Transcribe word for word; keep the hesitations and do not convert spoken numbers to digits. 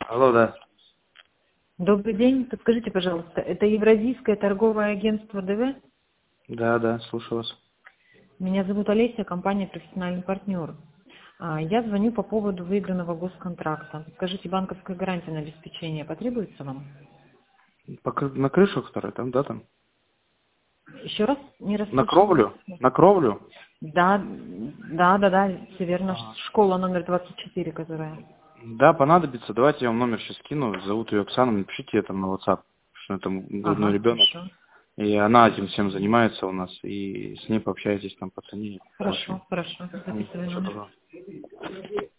Алло, да. Добрый день. Подскажите, пожалуйста, это Евразийское торговое агентство ДВ? Да, да, слушаю вас. Меня зовут Олеся, компания «Профессиональный партнер». А, Я звоню по поводу выигранного госконтракта. Скажите, банковская гарантия на обеспечение потребуется вам? По кры- на крышу, которая там, да, там? Еще раз не На расслышала. кровлю? На кровлю? Да, да, да, да, все верно. Ага. Школа номер двадцать четыре, которая. Да, понадобится. Давайте я вам номер сейчас скину. Зовут ее Оксана. Напишите ей там на WhatsApp, что это грудной Ага, ребенок. хорошо. И она этим всем занимается у нас. И с ней пообщайтесь там по цене. Очень. Хорошо, хорошо. Записываю Все, номер. пожалуйста.